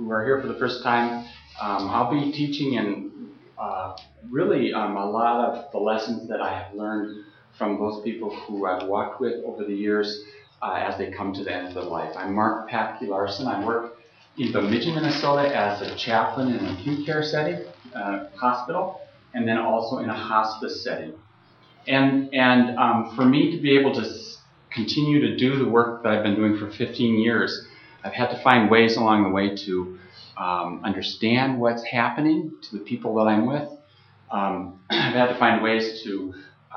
who are here for the first time, I'll be teaching in really a lot of the lessons that I have learned from those people who I've walked with over the years as they come to the end of their life. I'm Mark Patkey Larson. I work in Bemidji, Minnesota as a chaplain in an acute care setting, hospital, and then also in a hospice setting. And for me to be able to continue to do the work that I've been doing for 15 years, I've had to find ways along the way to understand what's happening to the people that I'm with. I've had to find ways to,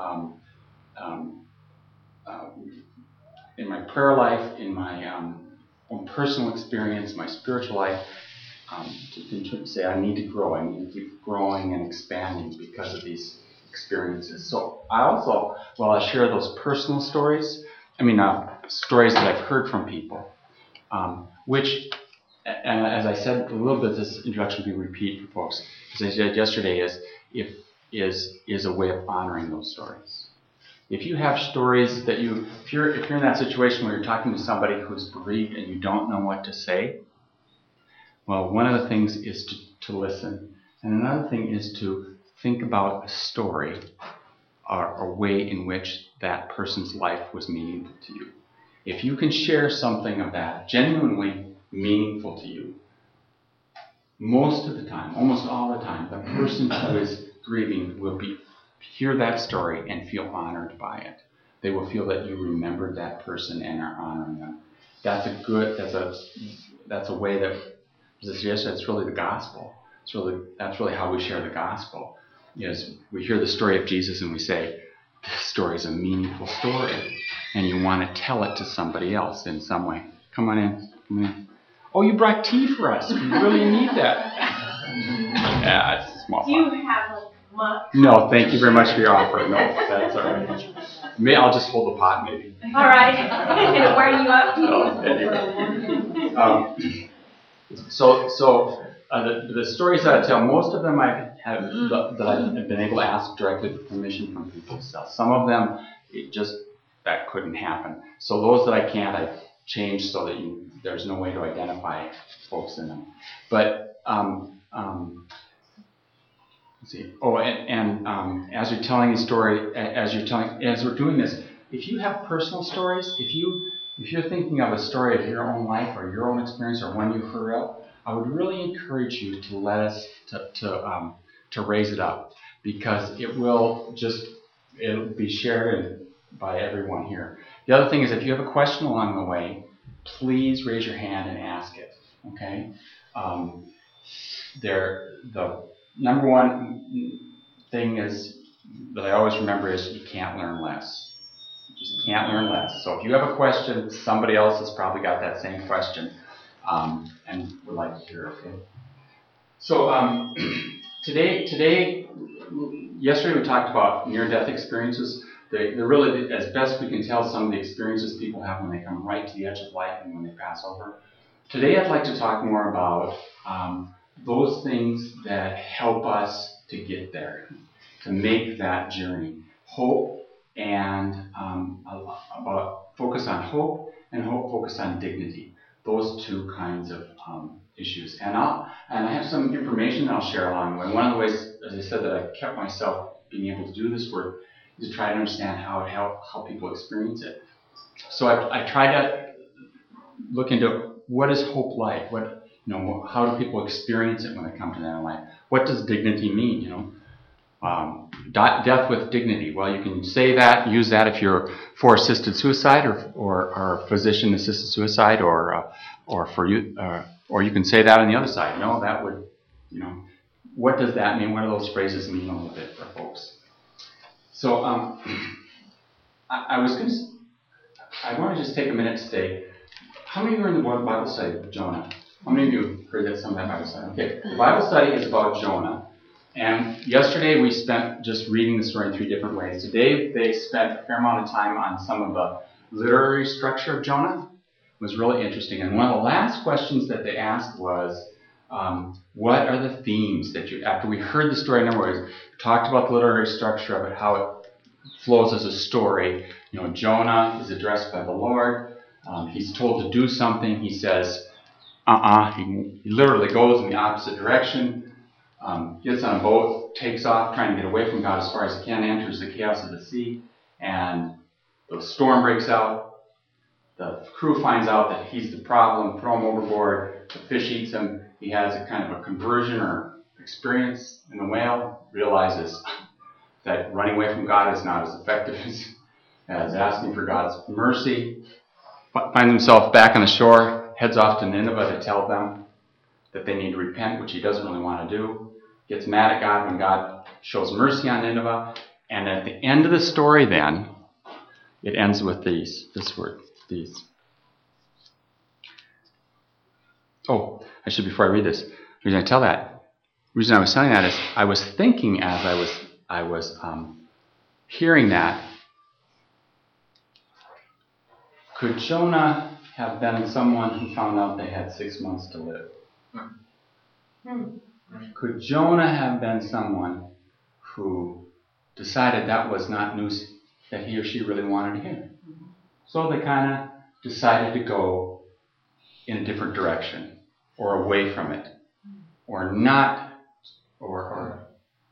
in my prayer life, in my own personal experience, my spiritual life, to say I need to grow. I need to keep growing and expanding because of these experiences. So I also, while I share those personal stories, stories that I've heard from people, which, and as I said a little bit, this introduction will be repeat for folks, as I said yesterday, is a way of honoring those stories. If you have stories that if you're in that situation where you're talking to somebody who's bereaved and you don't know what to say, well, one of the things is to listen, and another thing is to think about a story or a way in which that person's life was meaningful to you. If you can share something of that genuinely meaningful to you, most of the time, almost all the time, the person who is grieving will hear that story and feel honored by it. They will feel that you remembered that person and are honoring them. That's a way that, as I suggested, it's really the gospel. That's really how we share the gospel. Is we hear the story of Jesus and we say, this story is a meaningful story, and you want to tell it to somebody else in some way. Come on in. Oh, you brought tea for us. We really need that. Yeah, it's a small. Do you have a mug? No, thank you very much for your offer. No, that's all right. I'll just hold the pot, maybe. All right. And where are you up? No, anyway. The stories that I tell, most of them that I've been able to ask directly for permission from people to tell. Some of them, that couldn't happen. So those that I can't, I've changed so that there's no way to identify folks in them. But let's see. Oh, and as you're telling a story, as we're doing this, if you have personal stories, if you're thinking of a story of your own life or your own experience or one you heard of, I would really encourage you to let us to raise it up, because it'll be shared by everyone here. The other thing is, if you have a question along the way, please raise your hand and ask it. Okay. The number one thing is that I always remember is you can't learn less. You just can't learn less. So if you have a question, somebody else has probably got that same question. And would like to hear, okay? So yesterday we talked about near-death experiences. They're really, as best we can tell, some of the experiences people have when they come right to the edge of life and when they pass over. Today I'd like to talk more about those things that help us to get there, to make that journey. Hope and focus on hope and focus on dignity. Those two kinds of issues. And I have some information I'll share along the way. One of the ways, as I said, that I've kept myself being able to do this work is to try to understand how people experience it. So I try to look into what is hope like? How do people experience it when they come to that in life? What does dignity mean? Death with dignity. Well, you can say that, use that if you're for assisted suicide or physician-assisted suicide, or you can say that on the other side. No, that would, what does that mean? What do those phrases mean a little bit for folks? So I want to just take a minute to say, how many of you are in the Bible study of Jonah? How many of you heard that some of that Bible study? Okay, the Bible study is about Jonah. And yesterday we spent just reading the story in 3 different ways. Today they spent a fair amount of time on some of the literary structure of Jonah. It was really interesting. And one of the last questions that they asked was, what are the themes that after we heard the story, in other words, talked about the literary structure of it, how it flows as a story. Jonah is addressed by the Lord. He's told to do something. He says, He literally goes in the opposite direction, gets on a boat, takes off, trying to get away from God as far as he can, enters the chaos of the sea, and the storm breaks out. The crew finds out that he's the problem, throw him overboard, the fish eats him. He has a kind of a conversion or experience in the whale, realizes that running away from God is not as effective as asking for God's mercy. Finds himself back on the shore, heads off to Nineveh to tell them that they need to repent, which he doesn't really want to do. Gets mad at God when God shows mercy on Nineveh. And at the end of the story then, it ends with these. Oh, before I read this, the reason I tell that, the reason I was telling that is I was thinking as I was hearing that, could Jonah have been someone who found out they had 6 months to live? Could Jonah have been someone who decided that was not news that he or she really wanted to hear? So they kind of decided to go in a different direction, or away from it, or not, or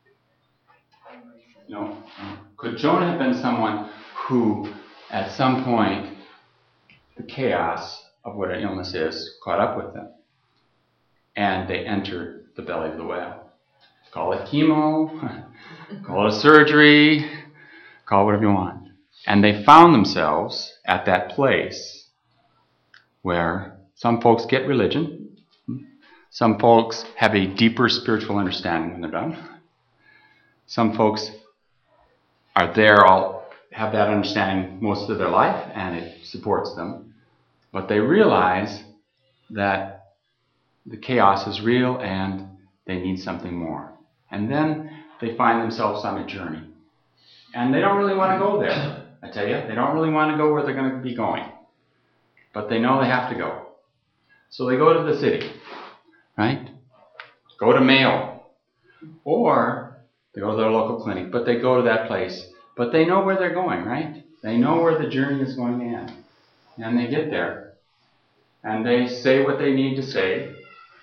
could Jonah have been someone who, at some point, the chaos of what an illness is caught up with them, and they entered the belly of the whale? Call it chemo, call it a surgery, call it whatever you want. And they found themselves at that place where some folks get religion, some folks have a deeper spiritual understanding when they're done. Some folks are there, all have that understanding most of their life, and it supports them. But they realize that the chaos is real and they need something more. And then they find themselves on a journey. And they don't really want to go there. I tell you, they don't really want to go where they're going to be going. But they know they have to go. So they go to the city, right? Go to Mayo. Or they go to their local clinic, but they go to that place. But they know where they're going, right? They know where the journey is going to end. And they get there. And they say what they need to say.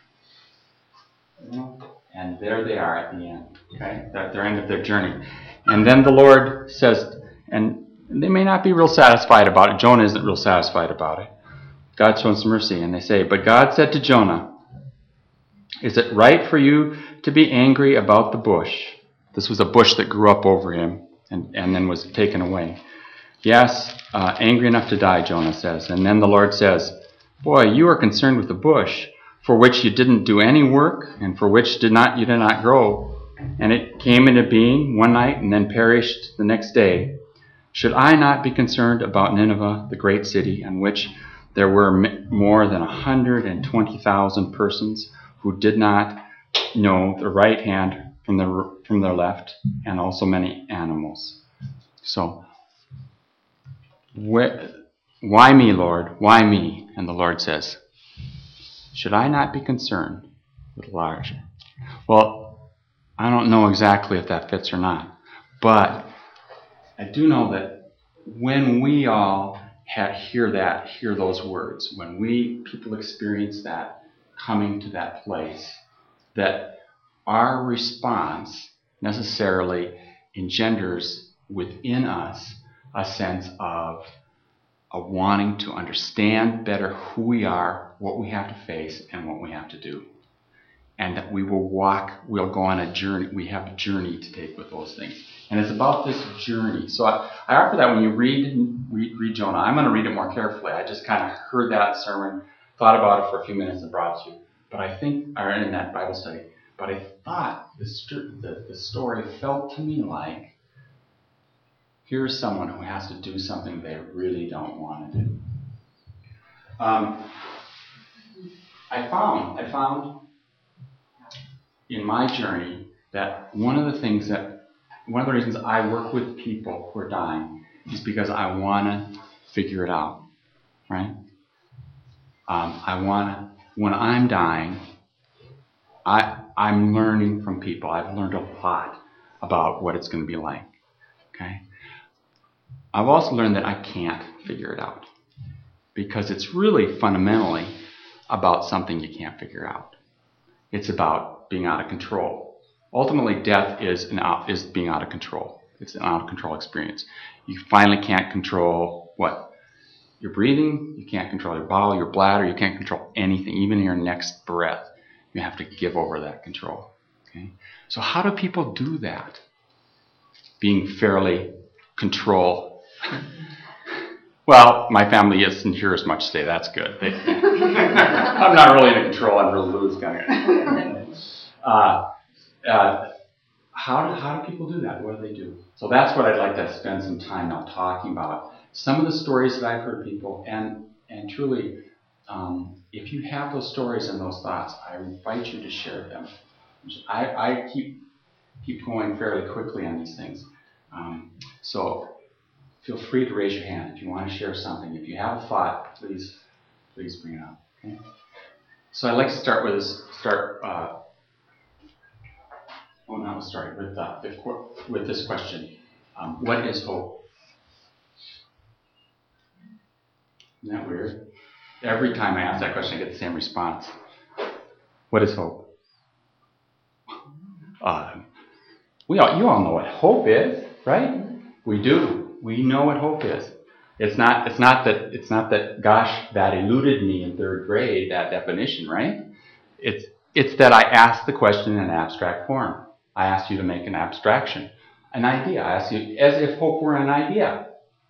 And there they are at the end. Okay? At the end of their journey. And then the Lord says, and they may not be real satisfied about it. Jonah isn't real satisfied about it. God shows mercy. And they say, but God said to Jonah, is it right for you to be angry about the bush? This was a bush that grew up over him and then was taken away. Yes, angry enough to die, Jonah says. And then the Lord says, boy, you are concerned with the bush, for which you didn't do any work, and for which you did not grow. And it came into being one night and then perished the next day. Should I not be concerned about Nineveh, the great city, in which there were more than 120,000 persons who did not know the right hand from their left, and also many animals? So, why me, Lord? Why me? And the Lord says, should I not be concerned with Elijah? Well, I don't know exactly if that fits or not, but I do know that when we all hear those words, when people experience that, coming to that place, that our response necessarily engenders within us a sense of wanting to understand better who we are, what we have to face, and what we have to do. And that we'll go on a journey. We have a journey to take with those things. And it's about this journey. So I offer that when you read Jonah. I'm going to read it more carefully. I just kind of heard that sermon, thought about it for a few minutes and brought it to you. But I think, or in that Bible study, but I thought the story felt to me like, here's someone who has to do something they really don't want to do. I found in my journey that one of the reasons I work with people who are dying is because I want to figure it out, right? When I'm dying, I'm learning from people. I've learned a lot about what it's going to be like, okay? I've also learned that I can't figure it out because it's really fundamentally about something you can't figure out. It's about being out of control. Ultimately, death is being out of control. It's an out of control experience. You finally can't control what? Your breathing, you can't control your bowel, your bladder, you can't control anything, even your next breath. You have to give over that control. Okay? So how do people do that? Being fairly control. Well, my family isn't here as much today. That's good. I'm not really in control. I'm real loose kind of guy. How do people do that? What do they do? So that's what I'd like to spend some time now talking about. Some of the stories that I've heard people, and truly, if you have those stories and those thoughts, I invite you to share them. I keep going fairly quickly on these things. So feel free to raise your hand if you want to share something. If you have a thought, please bring it up. Okay? So I'd like to start with this question. What is hope? Isn't that weird? Every time I ask that question, I get the same response. What is hope? You all know what hope is, right? We do. We know what hope is. It's not that. Gosh, that eluded me in third grade. That definition, right? It's that I asked the question in an abstract form. I asked you to make an abstraction, an idea. I asked you as if hope were an idea.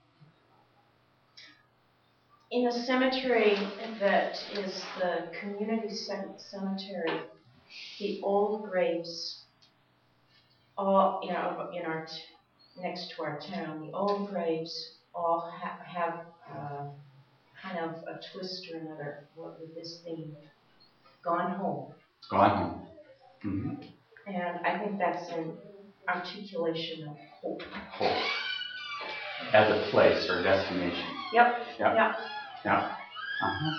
In a cemetery that is the community cemetery, the old graves, all in our next to our town, the old graves all have kind of a twist or another with this theme, gone home. Gone home. Mm-hmm. And I think that's an articulation of hope. Hope. As a place or a destination. Yep. Yeah. Uh-huh.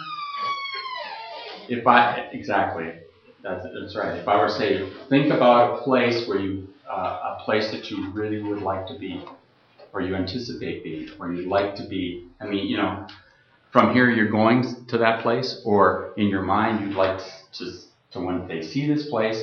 Exactly. That's right. If I were to say, think about a place where a place that you really would like to be, or you anticipate being, or you'd like to be. I mean, from here you're going to that place, or in your mind you'd like to when they see this place,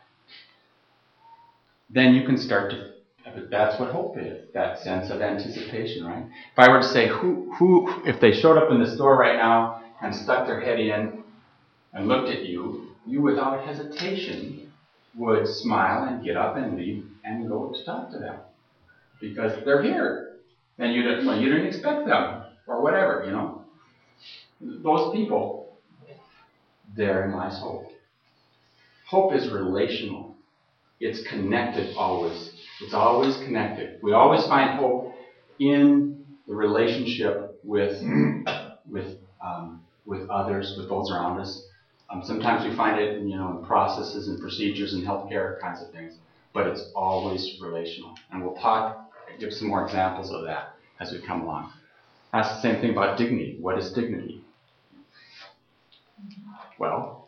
then you can start to. That's what hope is. That sense of anticipation, right? If I were to say, who, if they showed up in the store right now and stuck their head in and looked at you, you without hesitation would smile and get up and leave and go to talk to them because they're here, and you didn't expect them or whatever, Those people, therein lies hope. Hope is relational. It's connected always. It's always connected. We always find hope in the relationship with others, with those around us. Sometimes we find it in processes and procedures and healthcare kinds of things, but it's always relational. And we'll give some more examples of that as we come along. Ask the same thing about dignity. What is dignity? Well,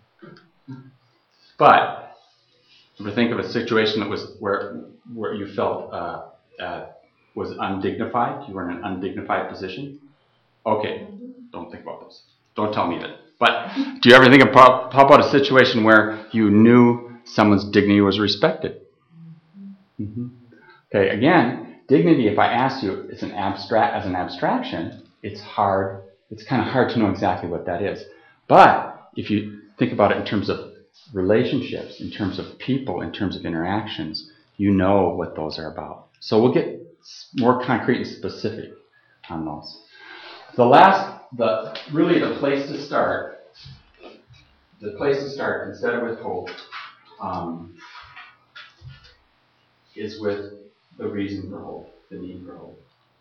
but if we think of a situation that was where you felt was undignified, you were in an undignified position. Okay, don't think about those. Don't tell me that. But do you ever think about how about a situation where you knew someone's dignity was respected? Mm-hmm. Okay, again, dignity. If I ask you, as an abstraction, it's hard. It's kind of hard to know exactly what that is. But if you think about it in terms of relationships, in terms of people, in terms of interactions, you know what those are about. So we'll get more concrete and specific on those. The place to start, instead of with hope, is with the reason for hope, the need for hope.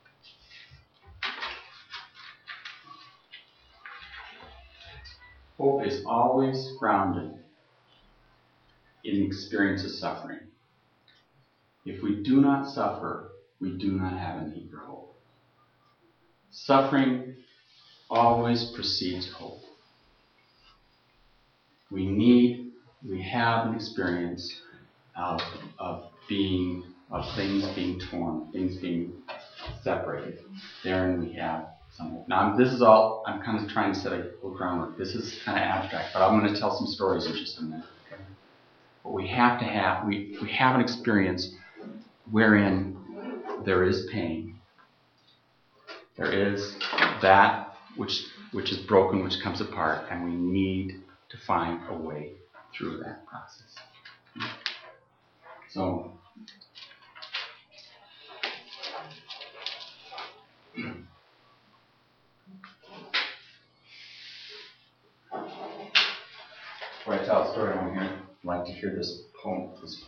Hope is always grounded in the experience of suffering. If we do not suffer, we do not have a need for hope. Suffering always precedes hope. We have an experience of things being torn, things being separated. Therein we have some hope. Now, this is all, I'm kind of trying to set a little groundwork. This is kind of abstract, but I'm going to tell some stories in just a minute. Okay? But we have to have, we have an experience wherein there is pain. There is that which is broken, which comes apart, and we need to find a way through that process. So, before I tell a story, I'd like to hear this poem.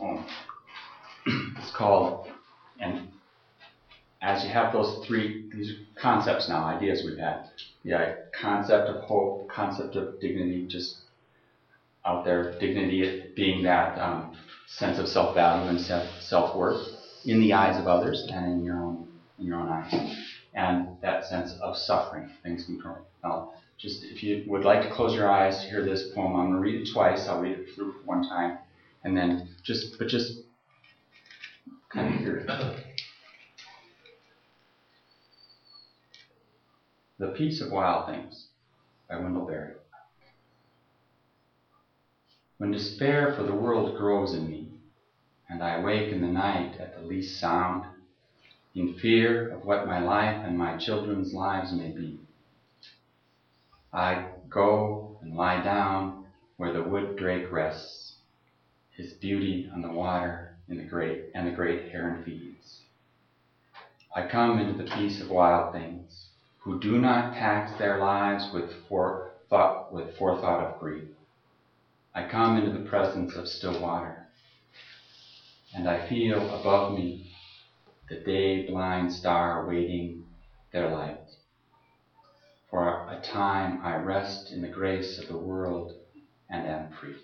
It's called, and as you have these concepts now, ideas we've had, the concept of hope, concept of dignity, just out there, dignity being that sense of self-value and self-worth in the eyes of others and in your own eyes, and that sense of suffering, things control. Now, just if you would like to close your eyes to hear this poem, I'm going to read it twice. I'll read it through one time, and then just kind of hear it. The Peace of Wild Things by Wendell Berry. When despair for the world grows in me, and I wake in the night at the least sound, in fear of what my life and my children's lives may be, I go and lie down where the wood drake rests, his beauty on the water and the great heron feeds. I come into the peace of wild things, who do not tax their lives with forethought of grief. I come into the presence of still water, and I feel above me the day-blind star waiting their light. For a time I rest in the grace of the world and am free.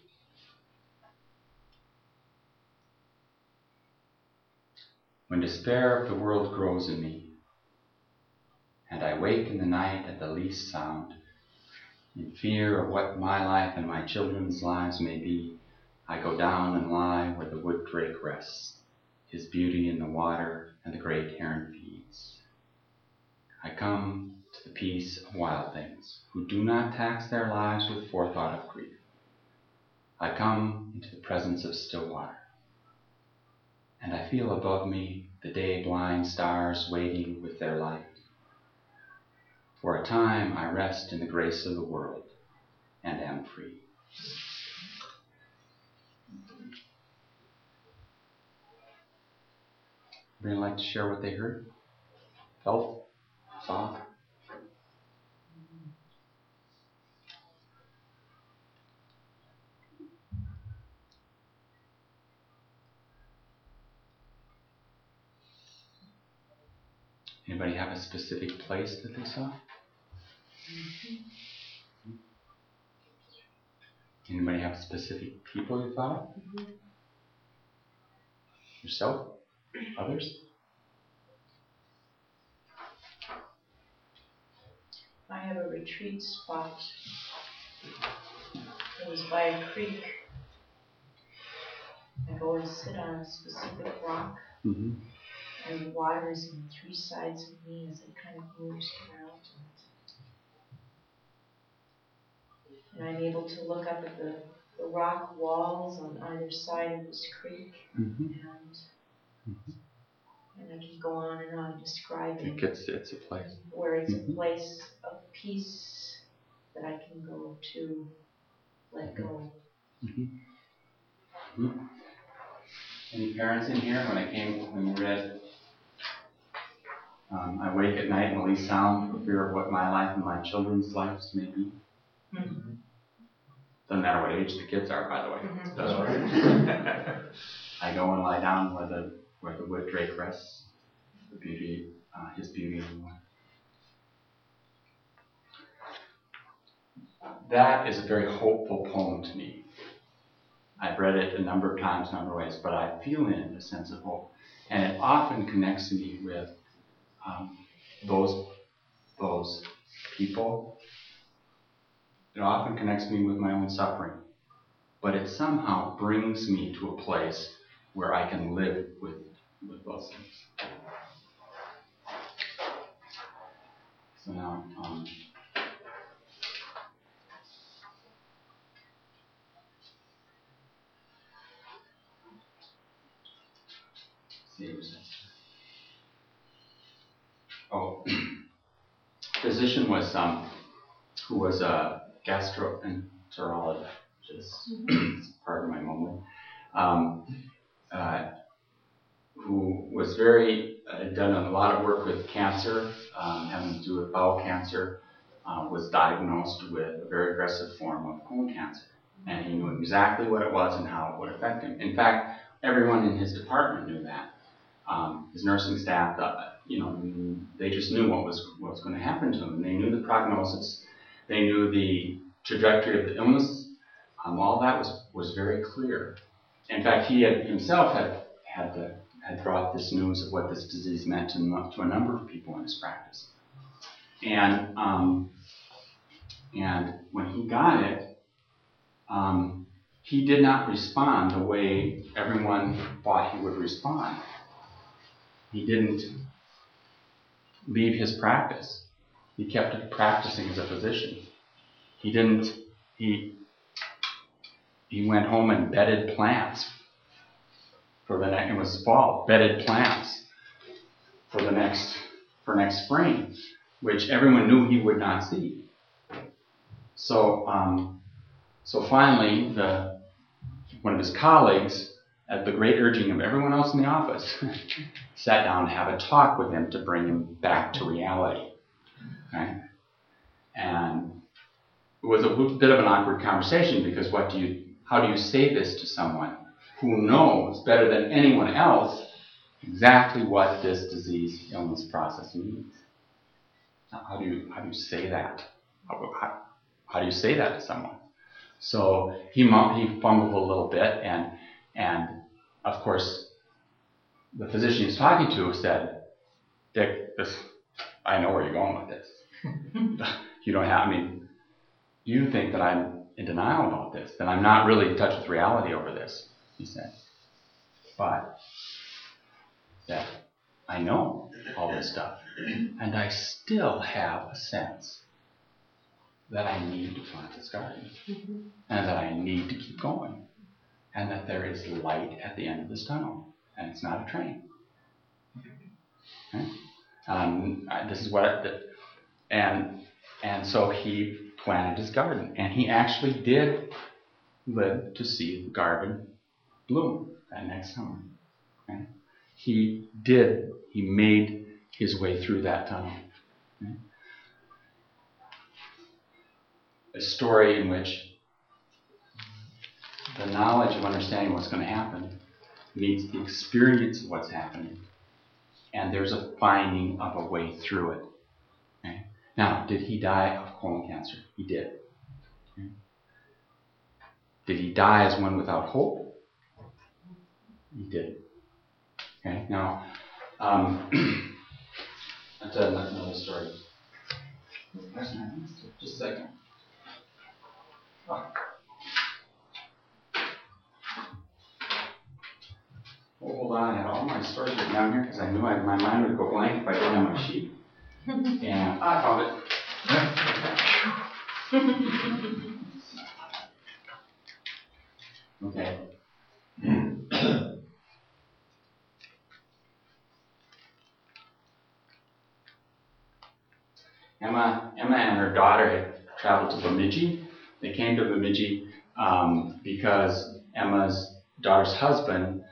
When despair of the world grows in me, and I wake in the night at the least sound, in fear of what my life and my children's lives may be, I go down and lie where the wood drake rests, his beauty in the water and the great heron feeds. I come to the peace of wild things, who do not tax their lives with forethought of grief. I come into the presence of still water, and I feel above me the day-blind stars waiting with their light. For a time I rest in the grace of the world and am free. Anybody like to share what they heard, felt, saw? Anybody have a specific place that they saw? Anybody have specific people you thought of? Yourself? Others? I have a retreat spot. It was by a creek. I go and sit on a specific rock, and the water is on three sides of me as it kind of moves around. And I'm able to look up at the rock walls on either side of this creek, and I can go on and on describing It's a place. where it's a place of peace that I can go to let go. Any parents in here? When we read, I wake at night in the least sound for fear of what my life and my children's lives may be. Doesn't matter what age the kids are, by the way. That's right. I go and lie down where the wood drake rests, the beauty, his beauty in the water. That is a very hopeful poem to me. I've read it a number of times, a number of ways, but I feel in it a sense of hope. And it often connects me with those people. It often connects me with my own suffering. But it somehow brings me to a place where I can live with those things. So now, physician was who was a gastroenterologist. Pardon my mumbling. Who was had done a lot of work with cancer, having to do with bowel cancer, was diagnosed with a very aggressive form of colon cancer. And he knew exactly what it was and how it would affect him. In fact, everyone in his department knew that. His nursing staff, they just knew what was going to happen to him. And they knew the prognosis. They knew the trajectory of the illness. All that was very clear. In fact, he himself had brought this news of what this disease meant to a number of people in his practice. And when he got it, he did not respond the way everyone thought he would respond. He didn't leave his practice. He kept practicing as a physician. He went home and bedded plants it was fall, bedded plants for next spring, which everyone knew he would not see. So finally, one of his colleagues, at the great urging of everyone else in the office, sat down to have a talk with him to bring him back to reality. Okay? And it was a bit of an awkward conversation because how do you say this to someone who knows better than anyone else exactly what this disease illness process means? How do you say that? How do you say that to someone? So he fumbled a little bit, and of course the physician he was talking to said, "Dick, I know where you're going with this. You think that I'm in denial about this, that I'm not really in touch with reality over this," he said. "But that I know all this stuff, and I still have a sense that I need to plant this garden, and that I need to keep going, and that there is light at the end of this tunnel, and it's not a train." Okay? And so he planted his garden, and he actually did live to see the garden bloom that next summer. Okay? He made his way through that tunnel. Okay? A story in which the knowledge of understanding what's going to happen meets the experience of what's happening, and there's a finding of a way through it. Okay? Now, did he die of colon cancer? He did. Okay? Did he die as one without hope? He did. Okay? Now, that's another story. Just a second. Hold on, I had all my stories written down here because I knew my mind would go blank if I didn't have my sheet. And I found it. Okay. Emma and her daughter had traveled to Bemidji. They came to Bemidji because Emma's daughter's husband,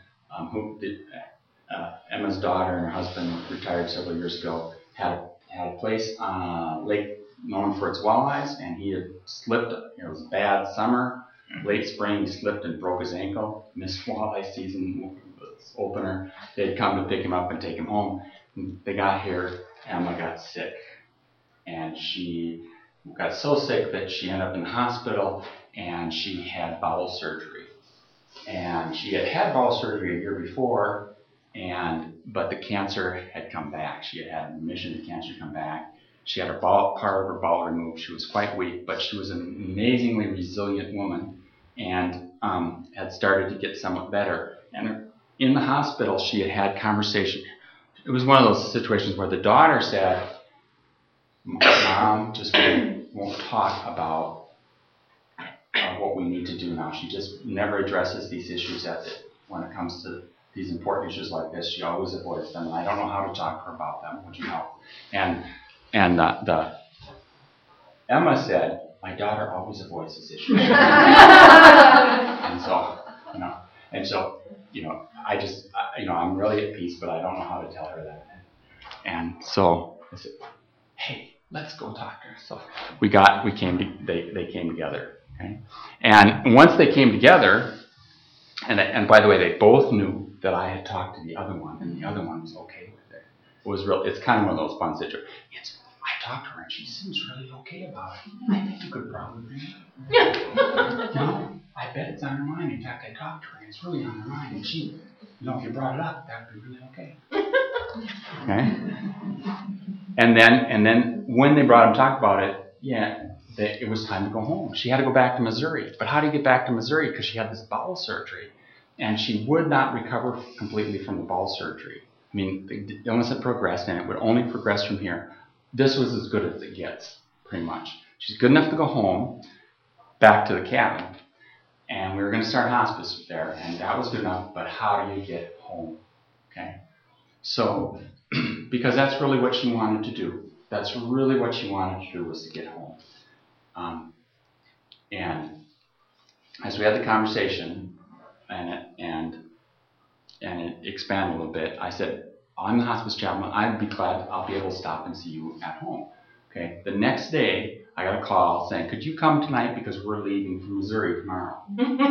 Emma's daughter and her husband retired several years ago, had a place on a lake known for its walleyes, and he had slipped. It was a bad summer, late spring. He slipped and broke his ankle. Missed walleye season opener. They had come to pick him up and take him home. They got here. Emma got sick, and she got so sick that she ended up in the hospital, and she had bowel surgery. And she had bowel surgery a year before, but the cancer had come back. She had remission of the cancer come back. She had part of her bowel removed. She was quite weak, but she was an amazingly resilient woman, and had started to get somewhat better. And in the hospital, she had conversation. It was one of those situations where the daughter said, Mom just won't talk about what we need to do now. She just never addresses these issues when it comes to these important issues like this. She always avoids them, and I don't know how to talk to her about them. Would you help? And the Emma said, my daughter always avoids these issues. and so, I just, I'm really at peace, but I don't know how to tell her that. And so I said, hey, let's go talk to her. So they came together. Okay? And once they came together, and by the way, they both knew that I had talked to the other one, and the other one was okay with it. It's kind of one of those fun situations. I talked to her, and she seems really okay about it. I think you could probably bring it up. I bet it's on her mind. In fact, I talked to her, and it's really on her mind. And she, if you brought it up, that would be really okay. Okay? And then when they brought him to talk about it, it was time to go home. She had to go back to Missouri. But how do you get back to Missouri? Because she had this bowel surgery. And she would not recover completely from the bowel surgery. I mean, the illness had progressed, and it would only progress from here. This was as good as it gets, pretty much. She's good enough to go home, back to the cabin. And we were going to start hospice there, and that was good enough. But how do you get home? Okay? So, because that's really what she wanted to do. That's really what she wanted to do, was to get home. And as we had the conversation, and it expanded a little bit, I said, I'm the hospice chaplain. I'd be glad I'll be able to stop and see you at home. Okay. The next day, I got a call saying, could you come tonight because we're leaving from Missouri tomorrow?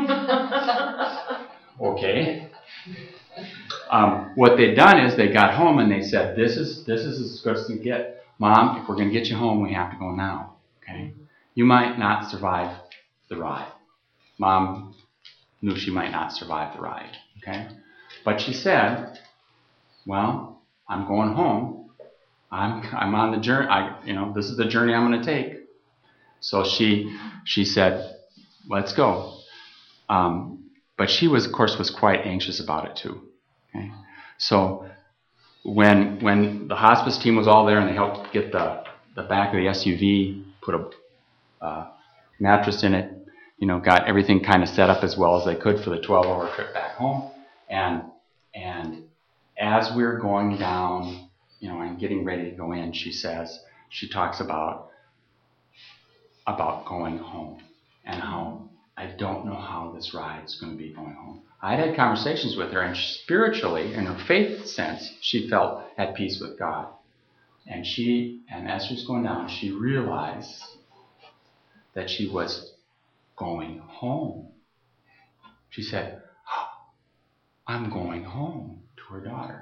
Okay. What they'd done is they got home and they said, this is as good as you get. Mom, if we're going to get you home, we have to go now. Okay. You might not survive the ride. Mom knew she might not survive the ride. Okay. But she said, well, I'm going home. I'm on the journey. This is the journey I'm going to take. So she said, let's go. But she was quite anxious about it too. Okay? So when the hospice team was all there and they helped get the back of the SUV, put a mattress in it, got everything kind of set up as well as they could for the 12-hour trip back home. And as we're going down, and getting ready to go in, she talks about going home and how I don't know how this ride's going to be going home. I'd had conversations with her, and spiritually, in her faith sense, she felt at peace with God. And as she was going down, she realized that she was going home. She said, I'm going home, to her daughter.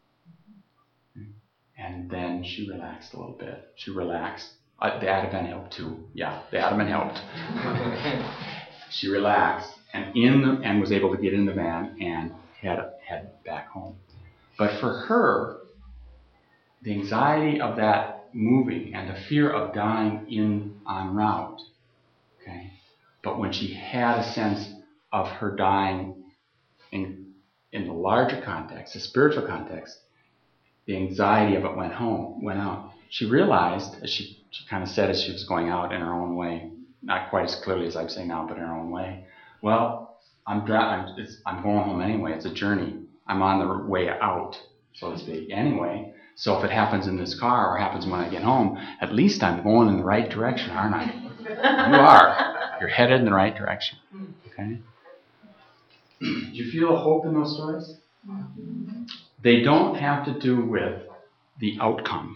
And then she relaxed a little bit. She relaxed. The Ativan helped too. Yeah, the Ativan helped. She relaxed and was able to get in the van and head back home. But for her, the anxiety of that moving and the fear of dying en route, okay. But when she had a sense of her dying in the larger context, the spiritual context, the anxiety of it went out. She realized, as she kind of said as she was going out in her own way, not quite as clearly as I'm saying now, but in her own way, well, I'm going home anyway. It's a journey. I'm on the way out, so to speak, anyway. So if it happens in this car or happens when I get home, at least I'm going in the right direction, aren't I? You are. You're headed in the right direction. Okay? Do you feel a hope in those stories? They don't have to do with the outcome.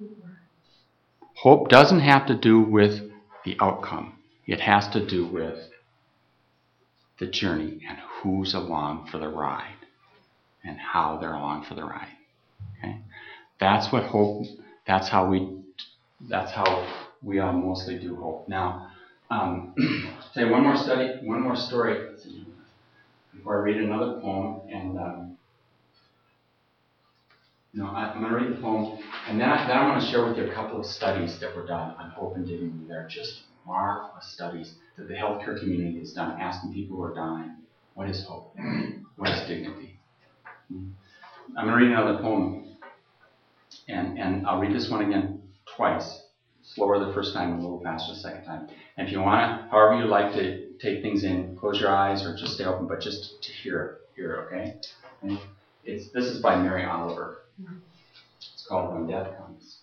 Hope doesn't have to do with the outcome. It has to do with the journey and who's along for the ride and how they're along for the ride. Okay? That's what hope, that's how we all mostly do hope. Now, say one more story before I read another poem, and I'm going to read the poem, and then I'm going to share with you a couple of studies that were done on hope and dignity. They're just marvelous studies that the healthcare community has done, asking people who are dying, what is hope? What is dignity? I'm going to read another poem, and I'll read this one again twice, slower the first time, a little faster the second time. And if you want to, however you like to take things in, close your eyes or just stay open, but just to hear it, okay? And this is by Mary Oliver. It's called When Death Comes.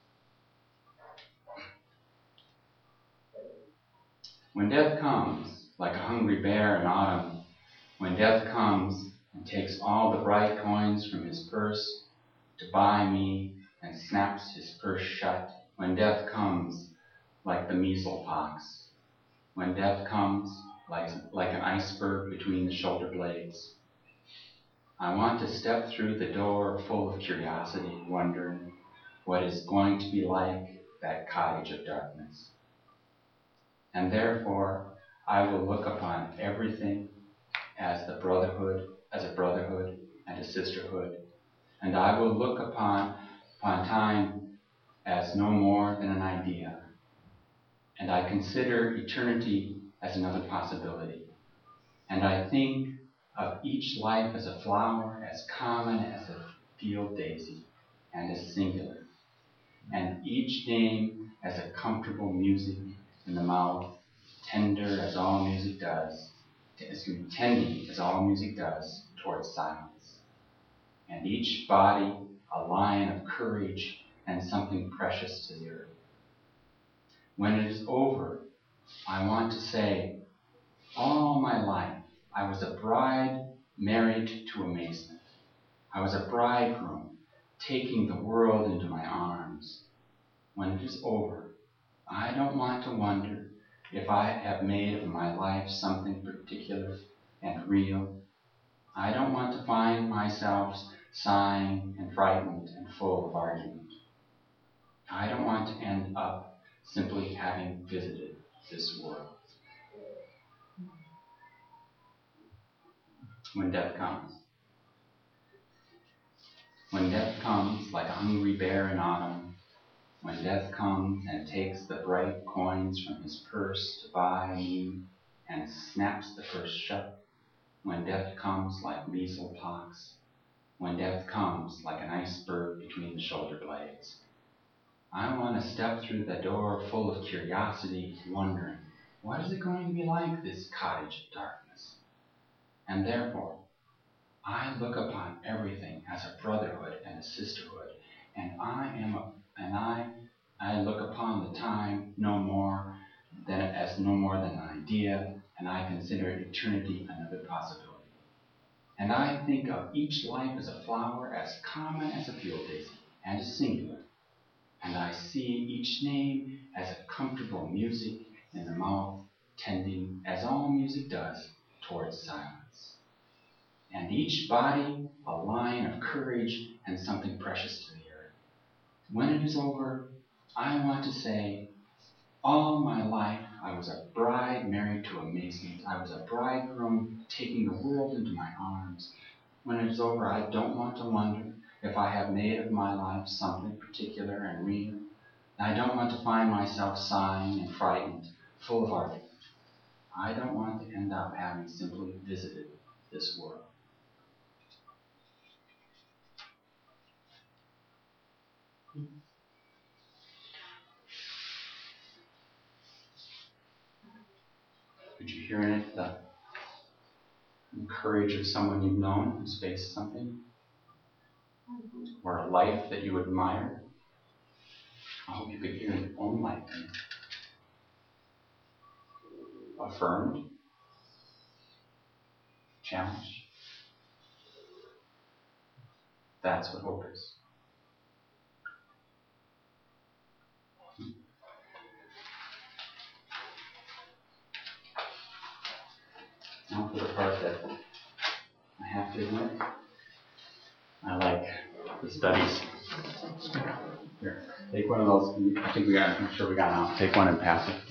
When death comes, like a hungry bear in autumn, when death comes and takes all the bright coins from his purse to buy me and snaps his purse shut, when death comes like the measles pox, when death comes like an iceberg between the shoulder blades, I want to step through the door full of curiosity, wondering what is going to be like that cottage of darkness. And therefore, I will look upon everything as a brotherhood and a sisterhood. And I will look upon time as no more than an idea. And I consider eternity as another possibility. And I think of each life as a flower, as common as a field daisy, and as singular. And each name as a comfortable music in the mouth, tending as all music does towards silence. And each body a lion of courage and something precious to the earth. When it is over, I want to say, all my life I was a bride married to amazement. I was a bridegroom taking the world into my arms. When it is over, I don't want to wonder if I have made of my life something particular and real. I don't want to find myself sighing and frightened and full of argument. I don't want to end up simply having visited this world. When death comes. When death comes like a hungry bear in autumn, when death comes and takes the bright coins from his purse to buy me and snaps the purse shut, when death comes like measles pox, when death comes like an iceberg between the shoulder blades, I want to step through the door full of curiosity, wondering, what is it going to be like, this cottage of darkness? And therefore, I look upon everything as a brotherhood and a sisterhood, and I look upon the time no more than an idea, and I consider eternity another possibility. And I think of each life as a flower, as common as a field daisy, and as singular. And I see each name as a comfortable music in the mouth, tending, as all music does, towards silence. And each body a line of courage and something precious to the earth. When it is over, I want to say, all my life I was a bride married to amazement. I was a bridegroom taking the world into my arms. When it is over, I don't want to wonder if I have made of my life something particular and real. I don't want to find myself sighing and frightened, full of argument. I don't want to end up having simply visited this world. Did you hear in it the courage of someone you've known who's faced something? Or a life that you admire? I hope you could hear your own life in it. Affirmed, challenged. That's what hope is. Now for the part that I have to admit, I like the studies. Here, take one of those. I think I'm sure we got it out. Take one and pass it.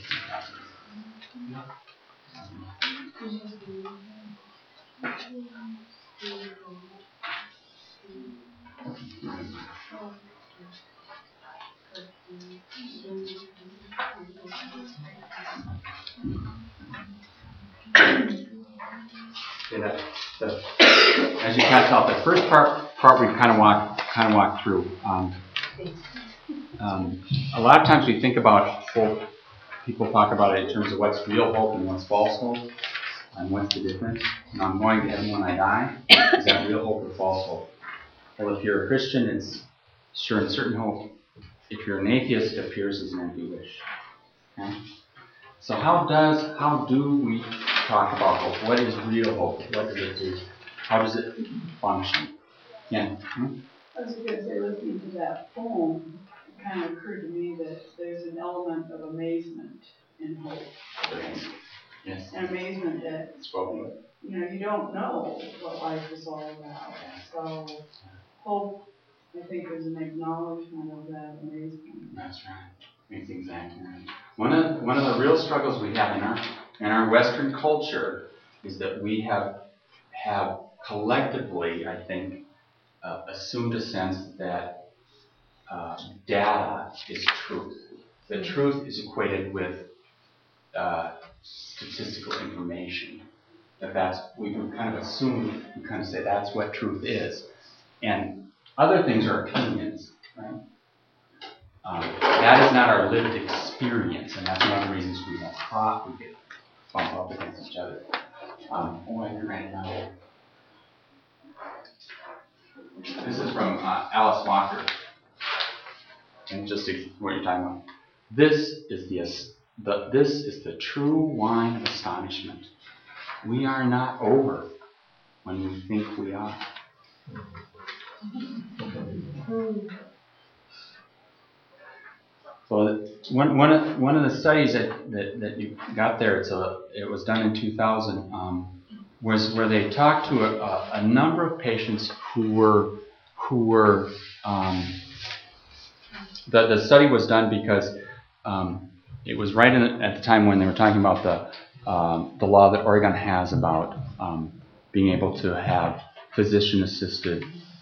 As you can tell, the first part we kind of walked through. a lot of times we think about hope, people talk about it in terms of what's real hope and what's false hope, and what's the difference. And I'm going to heaven when I die. Is that real hope or false hope? Well, if you're a Christian, it's sure and certain hope. If you're an atheist, it appears as an empty wish. Okay? So how do we talk about hope? What is real hope? What does it do? How does it function? Yeah. I was going to say, listening to that poem, it kind of occurred to me that there's an element of amazement in hope. Yes. An amazement that, you don't know what life is all about. So hope, I think, is an acknowledgement of that amazement. That's right. That's exactly right. One of the real struggles we have in our Western culture is that we have collectively, I think, assumed a sense that data is truth. That truth is equated with statistical information. We can kind of assume, we kind of say that's what truth is. And other things are opinions, right? That is not our lived experience, and that's one of the reasons we get bump up against each other. I can write it down. This is from Alice Walker, and just what you're talking about. This is the true wine of astonishment. We are not over when we think we are. So one of the studies that you got there, it was done in 2000, was where they talked to a number of patients who were the study was done because it was right at the time when they were talking about the law that Oregon has about being able to have physician-assisted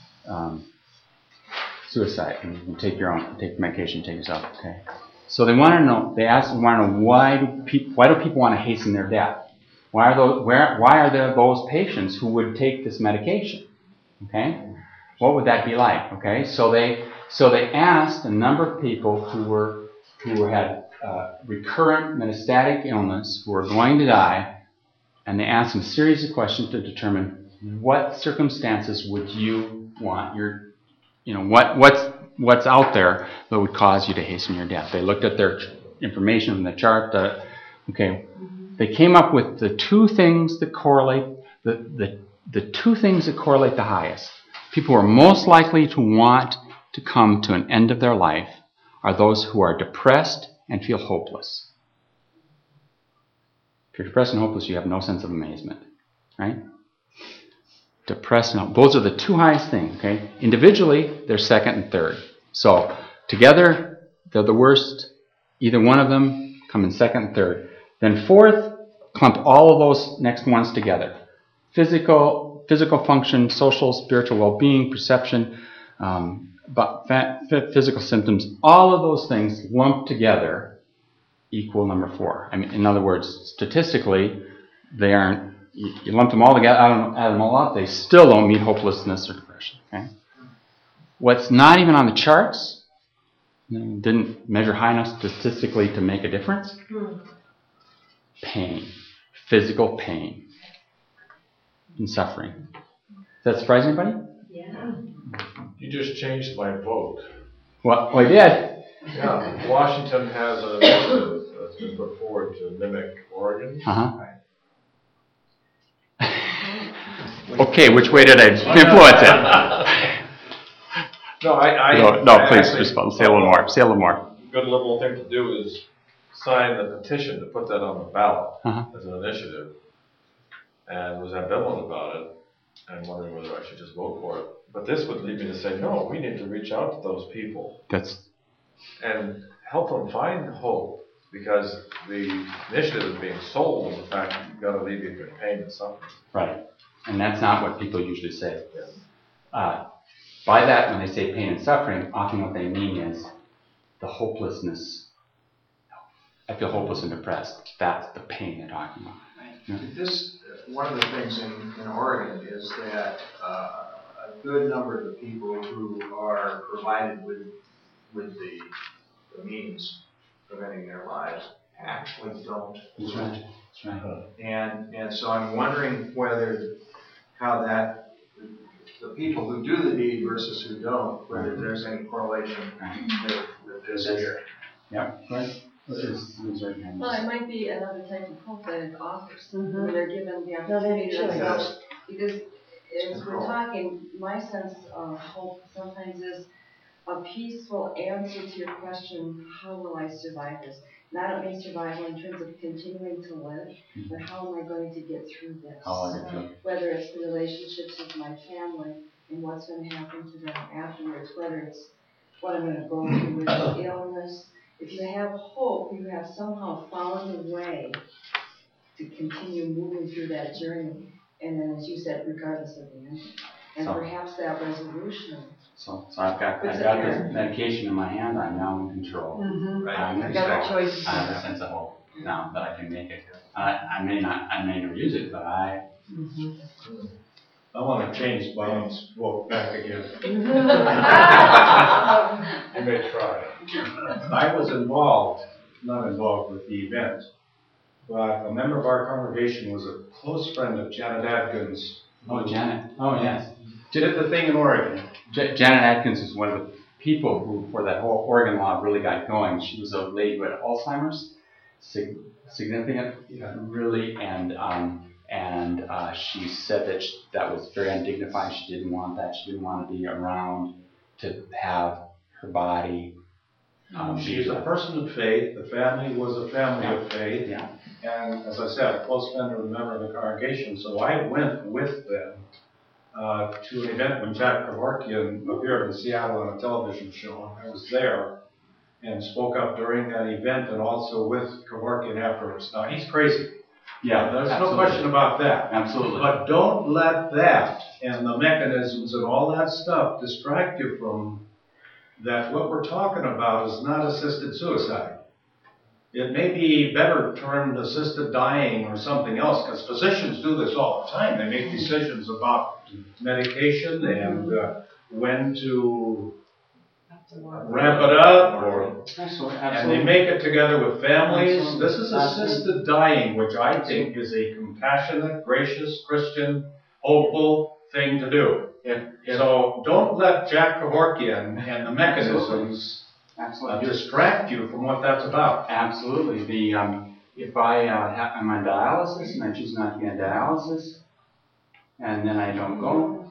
suicide, and you can take medication, take yourself. Okay. So they want to know. They want to know why do people want to hasten their death? Why are there those patients who would take this medication? Okay. What would that be like? Okay. So they asked a number of people who had recurrent metastatic illness, who were going to die, and they asked them a series of questions to determine what circumstances would you want what's out there that would cause you to hasten your death. They looked at their information from the chart. They came up with the two things that correlate the two things that correlate the highest. People who are most likely to want to come to an end of their life are those who are depressed and feel hopeless. If you're depressed and hopeless, you have no sense of amazement, right? Depressed and those are the two highest things. Okay, individually they're second and third. So together they're the worst. Either one of them come in second and third. Then fourth, clump all of those next ones together: physical function, social, spiritual well-being, perception, physical symptoms. All of those things lumped together equal number 4. I mean, in other words, statistically, they aren't. You lump them all together, add them all up, they still don't meet hopelessness or depression. Okay? What's not even on the charts, didn't measure high enough statistically to make a difference? Pain. Physical pain and suffering. Does that surprise anybody? Yeah. You just changed my vote. Well, I did. Yeah, Washington has an initiative that's been put forward to mimic Oregon. Okay, which way did I influence it? No, please, just say a little more. Say a little more. Good liberal thing to do is sign the petition to put that on the ballot as an initiative, and was ambivalent about it, and wondering whether I should just vote for it. But this would lead me to say, no, we need to reach out to those people and help them find hope, because the initiative is being sold as the fact that you've got to alleviate their pain and suffering. Right. And that's not what people usually say. By that, when they say pain and suffering, often what they mean is the hopelessness. I feel hopeless and depressed. That's the pain they're talking about. Yeah. One of the things in Oregon is that a good number of the people who are provided with with the means of ending their lives actually don't. That's right. That's right. And so I'm wondering how that, the people who do the deed versus who don't, whether there's any correlation with this here. Yep. Right. Well, it might be another type of hope that it offers, Mhm. where they're given the No, opportunity they to should. go. Because as we're talking, my sense of hope sometimes is a peaceful answer to your question, how will I survive this? Not only survival in terms of continuing to live, but how am I going to get through this? Whether it's the relationships with my family and what's going to happen to them afterwards, whether it's what I'm going to go through with the illness. If you have hope, you have somehow found a way to continue moving through that journey. And then, as you said, regardless of the ending. And perhaps that resolution. So I've got this medication in my hand. I'm now in control. Mm-hmm. Right. I've got a choice. I have a sense of hope now that I can make it. I may never use it, but I. Mm-hmm. I want to change Bob's quote back again. You may try. I was not involved with the event, but a member of our congregation was a close friend of Janet Adkins. Oh, Janet. Oh, yes. Did the thing in Oregon. Janet Adkins is one of the people who, for that whole Oregon law, really got going. She was a lady who had Alzheimer's, significant, really, and she said that that was very undignified. She didn't want that. She didn't want to be around to have her body. She's a person of faith. The family was a family of faith. Yeah. And as I said, a close friend of a member of the congregation. So I went with them to an event when Jack Kevorkian appeared in Seattle on a television show. I was there and spoke up during that event and also with Kevorkian afterwards. Now, he's crazy. Yeah, there's absolutely. no question about that. Absolutely. But don't let that and the mechanisms and all that stuff distract you from that what we're talking about is not assisted suicide. It may be better termed assisted dying or something else, because physicians do this all the time. They make decisions about medication and when to ramp it up, and they make it together with families. Absolutely. This is assisted dying, which I think is a compassionate, gracious, Christian, hopeful thing to do. So don't let Jack Kevorkian and the mechanisms distract you from what that's about. Absolutely. If I am on dialysis and I choose not to be on dialysis, and then I don't go,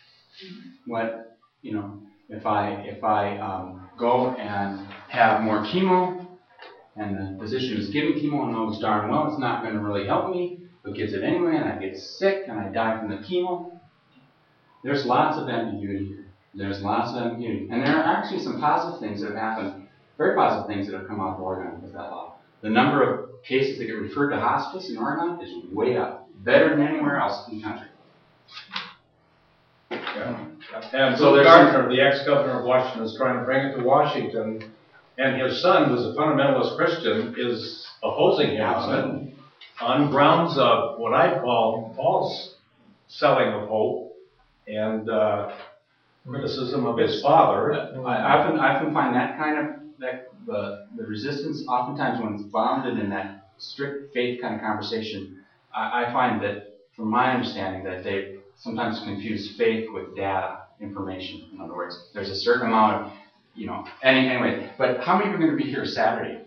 if I go and have more chemo, and the physician who's giving chemo knows darn well it's not going to really help me, but gives it anyway, and I get sick and I die from the chemo, there's lots of ambiguity here. There's lots of ambiguity. And there are actually some positive things that have happened, very positive things that have come out of Oregon with that law. The number of cases that get referred to hospice in Oregon is way up, better than anywhere else in the country. Yeah. And So Bill there's Gardner, the ex-governor of Washington, is trying to bring it to Washington, and his son, who's a fundamentalist Christian, is opposing him on grounds of what I call false selling of hope and criticism of his father. I often find that kind of the resistance, oftentimes when it's bounded in that strict faith kind of conversation, I find that, from my understanding, that they sometimes confuse faith with data, information. In other words, there's a certain amount of, anyway. But how many are going to be here Saturday?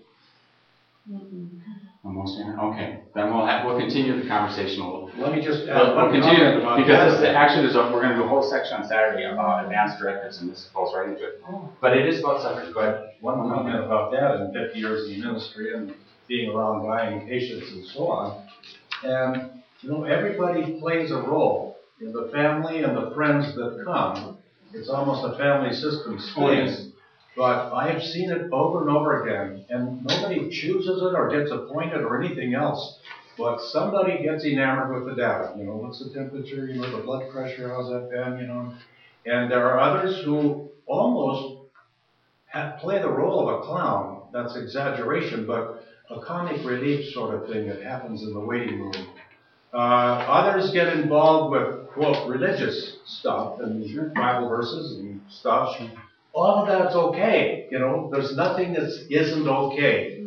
Almost here. Okay, then we'll continue the conversation a little. Let me just add We'll one continue comment about because that. we're going to do a whole section on Saturday about advanced directives, and this falls right into it. But it is about suffrage. Go ahead. One comment about that in 50 years in ministry and being around dying patients and so on. And, everybody plays a role in the family and the friends that come. It's almost a family system thing. But I have seen it over and over again, and nobody chooses it or gets appointed or anything else. But somebody gets enamored with the data. What's the temperature? The blood pressure, how's that been? And there are others who almost play the role of a clown. That's exaggeration, but a comic relief sort of thing that happens in the waiting room. Others get involved with, quote, religious stuff and Bible verses and stuff. all of that's okay, there's nothing that isn't okay.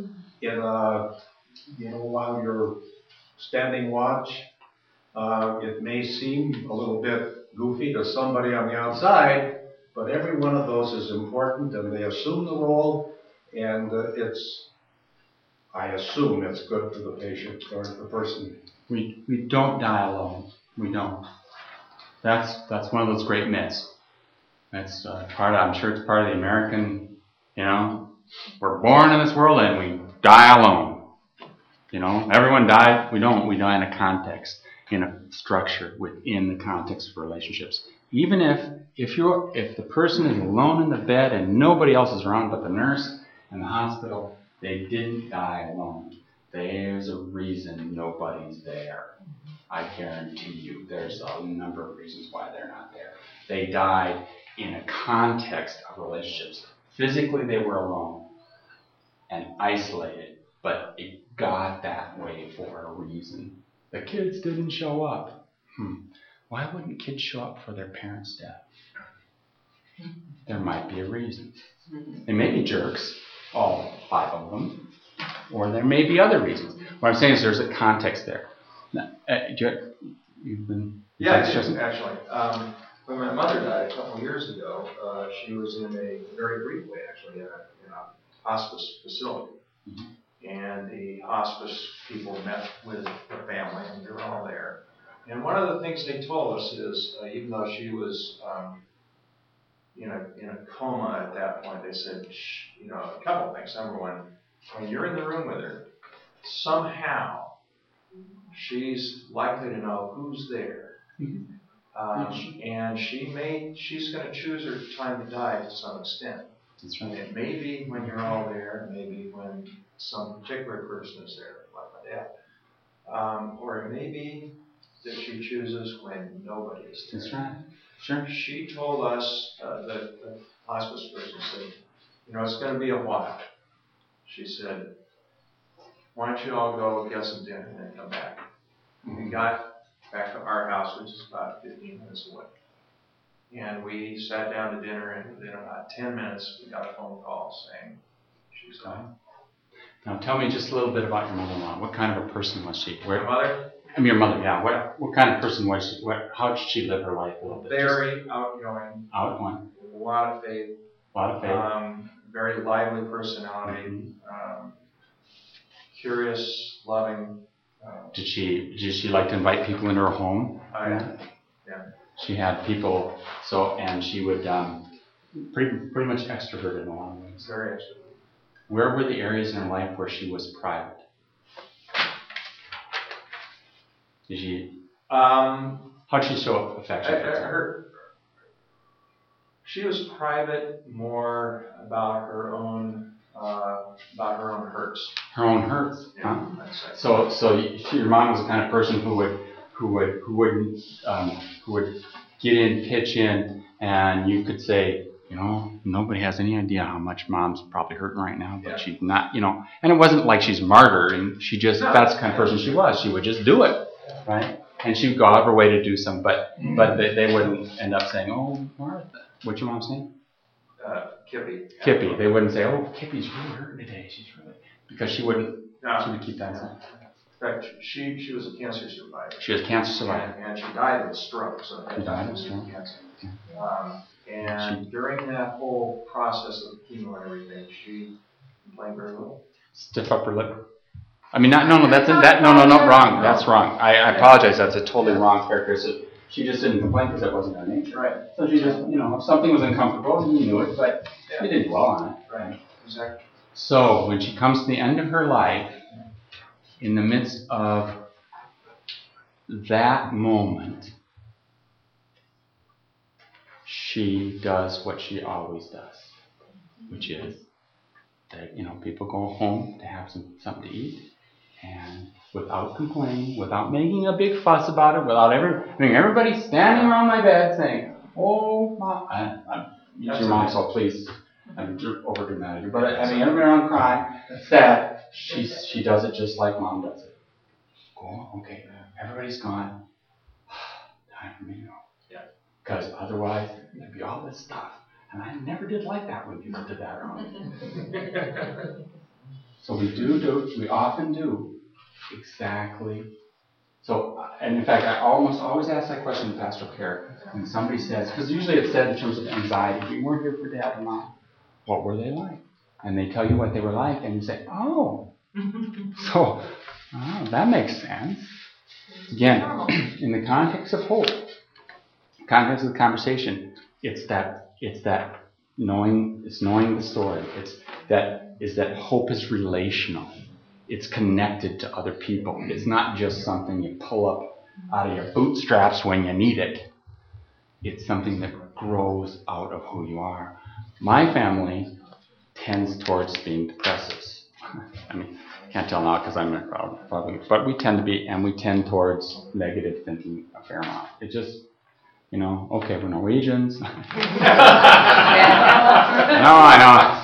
While you're standing watch, it may seem a little bit goofy to somebody on the outside, but every one of those is important, and they assume the role, and I assume it's good for the patient or the person. We don't die alone. We don't. That's one of those great myths. That's I'm sure it's part of the American, we're born in this world and we die alone. Everyone died. We don't. We die in a context, in a structure within the context of relationships. Even if the person is alone in the bed and nobody else is around but the nurse and the hospital, they didn't die alone. There's a reason nobody's there. I guarantee you there's a number of reasons why they're not there. They died in a context of relationships. Physically, they were alone and isolated, but it got that way for a reason. The kids didn't show up. Why wouldn't kids show up for their parents' death? There might be a reason. They may be jerks, all 5 of them, or there may be other reasons. What I'm saying is there's a context there. Now, you've been... Yeah, actually. When my mother died a couple of years ago, she was in a very brief way, actually, in a hospice facility. Mm-hmm. And the hospice people met with the family, and they were all there. And one of the things they told us is, even though she was in a coma at that point, they said, a couple of things. Number one, when you're in the room with her, somehow she's likely to know who's there. Mm-hmm. And she's going to choose her time to die to some extent. That's right. It may be when you're all there, maybe when some particular person is there, like my dad. Or it may be that she chooses when nobody is there. That's right. Sure. She told us, the hospice person said, it's going to be a while. She said, why don't you all go get some dinner and then come back? And we got back to our house, which is about 15 minutes away. And we sat down to dinner, and within about 10 minutes, we got a phone call saying she's gone. Now tell me just a little bit about your mother-in-law. What kind of a person was she? My mother? Your mother, yeah. What kind of person was she? How did she live her life a little bit? Very outgoing. Outgoing. A lot of faith. Very lively personality. Curious, loving. Did she like to invite people into her home? Oh, yeah. She had people, and she would pretty much extroverted in a lot of ways. Very extroverted. Where were the areas in her life where she was private? Did she? How did she show up affection? She was private, more about her own hurts. Her own hurts. Yeah, huh? I'd say. So your mom was the kind of person who would get in, pitch in, and you could say, nobody has any idea how much mom's probably hurting right now, but she's not, and it wasn't like she's martyred, and she just, that's the kind of person she was. She would just do it, right? And she would go out of her way to do some, but they wouldn't end up saying, oh, Martha. What's your mom's name? Kippy. Kippy. They wouldn't say, oh, Kippy's really hurting today. Because she would keep that aside. In fact, she was a cancer survivor. She was a cancer survivor. And she died of a stroke. So she died of a stroke. And during that whole process of chemo and everything, she complained very little. Stiff upper lip. I mean, no, wrong. That's wrong. I apologize. That's a totally wrong characteristic. She just didn't complain because that wasn't her nature. Right. So she just, if something was uncomfortable, you knew it, but you didn't dwell on it. Right. Exactly. So when she comes to the end of her life, in the midst of that moment, she does what she always does, which is that, people go home to have something to eat, and without complaining, without making a big fuss about it, without everybody standing around my bed saying, oh, Mom, your mom, so please, I'm over dramatic, but everybody around crying, that she does it just like Mom does it. Go, okay, everybody's gone, time for me to go. Yeah. Because otherwise, there'd be all this stuff, And I never did like that when people did that around me. So we often do exactly. So, and in fact, I almost always ask that question in pastoral care when somebody says, because usually it's said in terms of anxiety, we weren't here for Dad and Mom. What were they like? And they tell you what they were like, and you say, oh, so that makes sense. Again, in the context of hope, context of the conversation, it's that knowing the story. It's that hope is relational. It's connected to other people. It's not just something you pull up out of your bootstraps when you need it. It's something that grows out of who you are. My family tends towards being depressives. I mean, can't tell now because I'm in a crowd, probably, but we tend to be, and we tend towards negative thinking a fair amount. It just, okay, we're Norwegians. No, I know.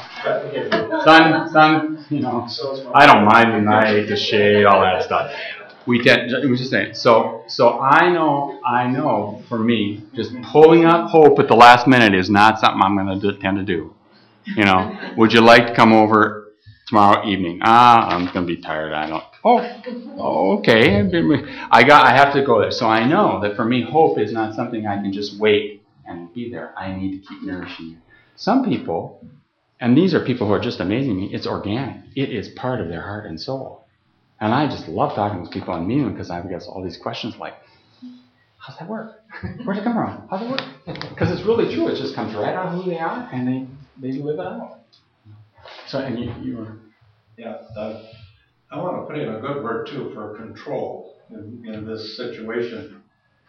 Sun, I don't mind the night, the shade, all that stuff. It was just saying. So I know. For me, just pulling up hope at the last minute is not something I'm going to tend to do. Would you like to come over tomorrow evening? I'm going to be tired. I don't. Oh, okay. I have to go there. So I know that for me, hope is not something I can just wait and be there. I need to keep nourishing it. Some people, and these are people who are just amazing me, it's organic. It is part of their heart and soul. And I just love talking to people and meeting them because I get all these questions like, how's that work? Where'd it come from? How's it work? Because it's really true. It just comes right out of who they are, and they live it out. So, and you were... Yeah, I want to put in a good word, too, for control in this situation.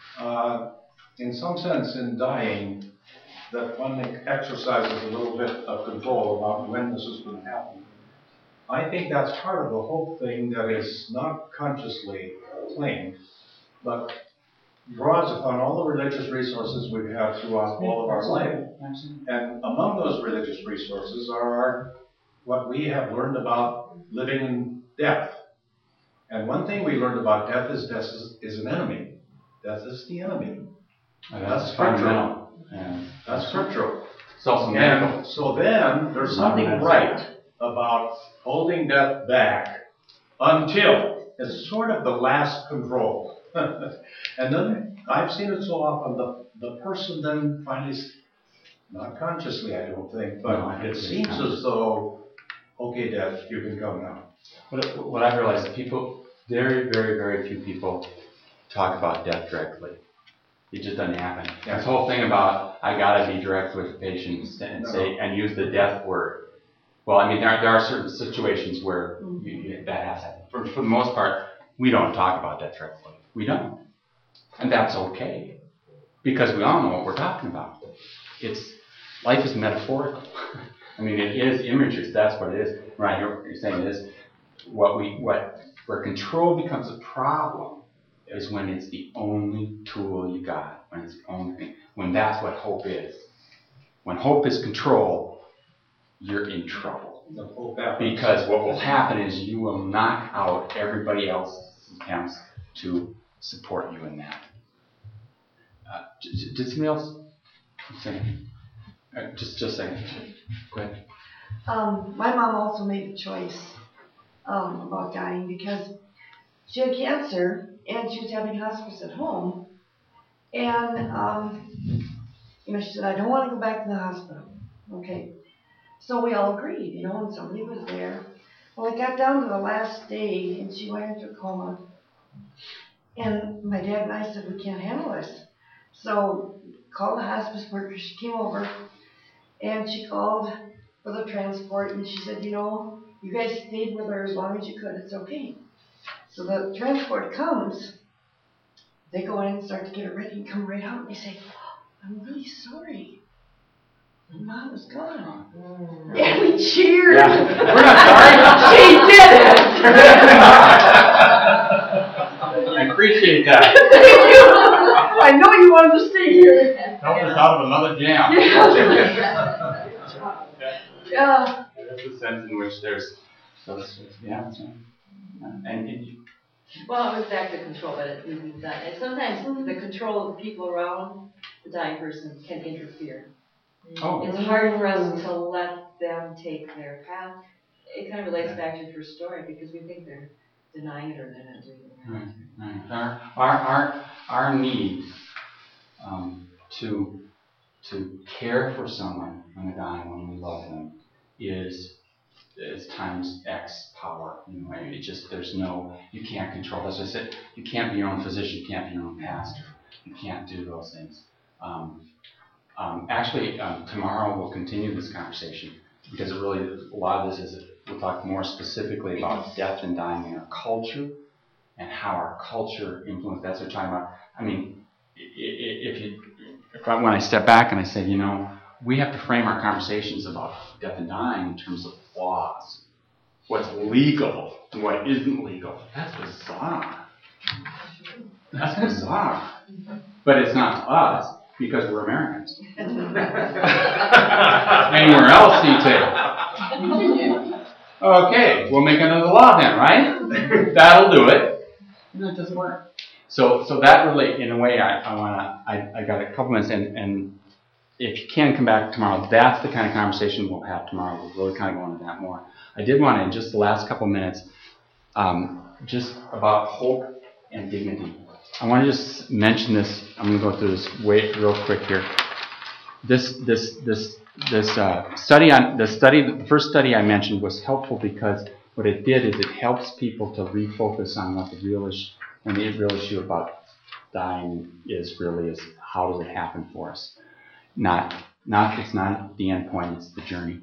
In some sense, in dying, that one exercises a little bit of control about when this is going to happen. I think that's part of the whole thing that is not consciously claimed, but draws upon all the religious resources we've had throughout all of our life. And among those religious resources are what we have learned about living in death. And one thing we learned about death is an enemy. Death is the enemy. That's scriptural. Yeah. That's scriptural. It's also medical. So then there's something right about holding death back until it's sort of the last control. And then I've seen it so often, the person then finally, not consciously I don't think, but it seems as though, okay, Dad, you can come now. What I've realized is people, very, very, very few people talk about death directly. It just doesn't happen. Yeah. This whole thing about I gotta be direct with the patients and say and use the death word. Well, I mean there are certain situations where that has happened. For the most part, we don't talk about death directly. We don't, and that's okay because we all know what we're talking about. Life is metaphorical. I mean, it is images. That's what it is. Right? You're saying it is where control becomes a problem. Is when it's the only tool you got, when it's the only thing, when that's what hope is. When hope is control, you're in trouble. Because what will happen is you will knock out everybody else's attempts to support you in that. Did somebody else say? Just a second. Go ahead. My mom also made the choice about dying because she had cancer and she was having hospice at home. And, she said, I don't want to go back to the hospital. Okay. So we all agreed, and somebody was there. Well, it got down to the last day and she went into a coma. And my dad and I said, we can't handle this. So called the hospice worker. She came over and she called for the transport and she said, you guys stayed with her as long as you could. It's okay. So the transport comes, they go in and start to get her ready and come right out and they say, I'm really sorry. Mom was gone. And we cheered. Yeah. We're not sorry. She did it. I appreciate that. Thank you. I know you wanted to stay here. Help us out of another jam. Yeah. There's a sense in which there's, Well, it was back to control, but and sometimes the control of the people around the dying person can interfere. Oh. It's hard for us to let them take their path. It kind of relates back to your first story because we think they're denying it or they're not doing it. Right. Our need to care for someone when they're dying, when we love them, is times X power. You know, it just, you can't control. As I said, you can't be your own physician, you can't be your own pastor, you can't do those things. Actually, tomorrow we'll continue this conversation because a lot of this is, we'll talk more specifically about death and dying in our culture and how our culture influences. That's what we're talking about. I mean, when I step back and I say, we have to frame our conversations about death and dying in terms of laws. What's legal and what isn't legal. That's bizarre. That's bizarre. But it's not to us because we're Americans. Anywhere else, detail. Okay, we'll make another law then, right? That'll do it. And that doesn't work. So that really, in a way, I got a couple minutes, and if you can come back tomorrow, that's the kind of conversation we'll have tomorrow. We'll really kind of go into that more. I did want to, in just the last couple minutes, just about hope and dignity. I want to just mention this. I'm going to go through this real quick here. The first study I mentioned was helpful because what it did is it helps people to refocus on what the real issue about dying is how does it happen for us? It's not the end point, it's the journey.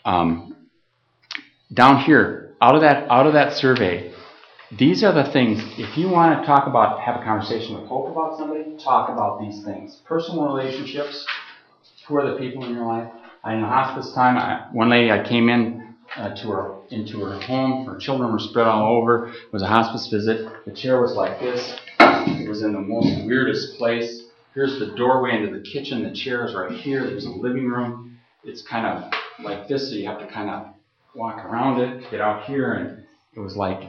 Down here, out of that survey, these are the things. If you want to have a conversation with hope about somebody, talk about these things. Personal relationships. Who are the people in your life? In the hospice time, one lady, I came in into her home. Her children were spread all over. It was a hospice visit. The chair was like this. It was in the most weirdest place. Here's the doorway into the kitchen. The chair is right here. There's a living room. It's kind of like this, so you have to kind of walk around it, get out here, and it was like,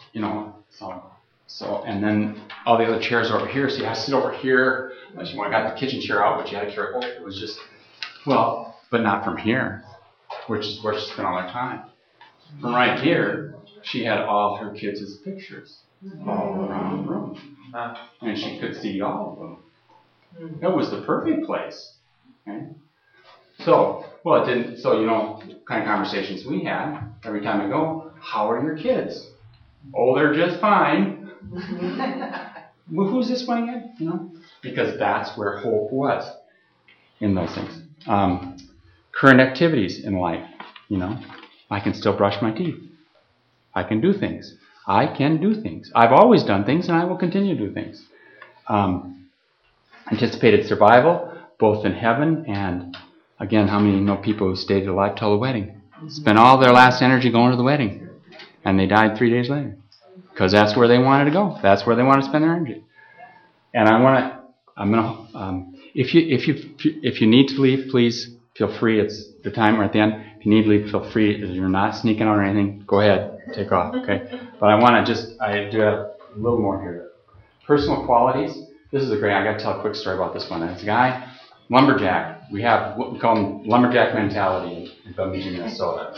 so, and then all the other chairs are over here, so you have to sit over here. I got the kitchen chair out, but you had to carry it. It was just, but not from here, which is where she spent all her time. From right here, she had all her kids' pictures all around the room, and she could see all of them. It was the perfect place. Okay? So, it didn't. So, kind of conversations we had every time we go. How are your kids? Oh, they're just fine. Well, who's this one again? Because that's where hope was in those things. Current activities in life. I can still brush my teeth. I can do things. I've always done things, and I will continue to do things. Anticipated survival, both in heaven and, again, how many know people who stayed alive till the wedding? Spent all their last energy going to the wedding, and they died 3 days later because that's where they wanted to go. That's where they want to spend their energy. And if you need to leave, please feel free. It's the time we're at the end. If you need to leave, feel free. If you're not sneaking out or anything, go ahead, take off. Okay. But I do have a little more here. Personal qualities. This is I got to tell a quick story about this one. It's a guy, lumberjack. We have what we call them lumberjack mentality in Bemidji, Minnesota.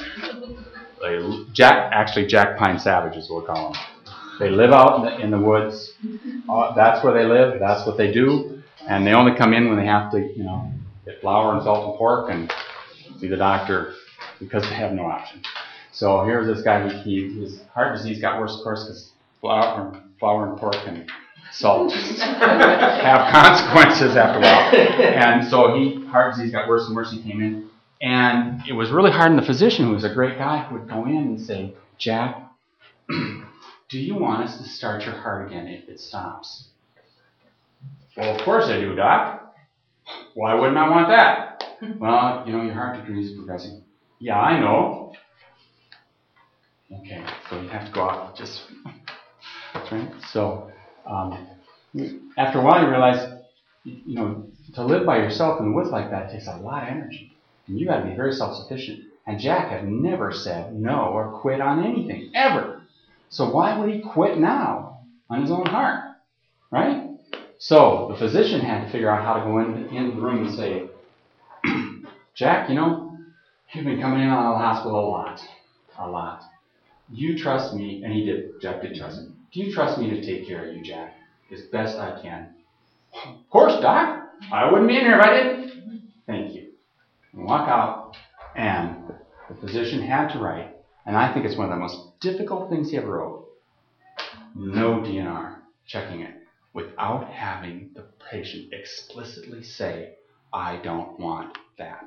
Jack Pine Savages, we'll call them. They live out in the woods. That's where they live. That's what they do. And they only come in when they have to, get flour and salt and pork and see the doctor because they have no option. So here's this guy. His heart disease got worse, of course, because flour and pork and salt have consequences after a while. And so heart disease got worse and worse. He came in. And it was really hard on the physician, who was a great guy, who would go in and say, Jack, do you want us to start your heart again if it stops? Well, of course I do, Doc. Why wouldn't I want that? Well, your heart disease is progressing. Yeah, I know. Okay, so you have to go out just... That's right. So, after a while you realize, to live by yourself in the woods like that takes a lot of energy. And you got to be very self-sufficient. And Jack had never said no or quit on anything, ever. So why would he quit now on his own heart? Right? So the physician had to figure out how to go into the room and say, Jack, you know, you've been coming in and out of the hospital a lot. Do you trust me? And he did. Jack did trust him. Do you trust me to take care of you, Jack, as best I can? Of course, Doc. I wouldn't be in here if I didn't. Thank you. And walk out, and the physician had to write, and I think it's one of the most difficult things he ever wrote, no DNR, checking it, without having the patient explicitly say, I don't want that.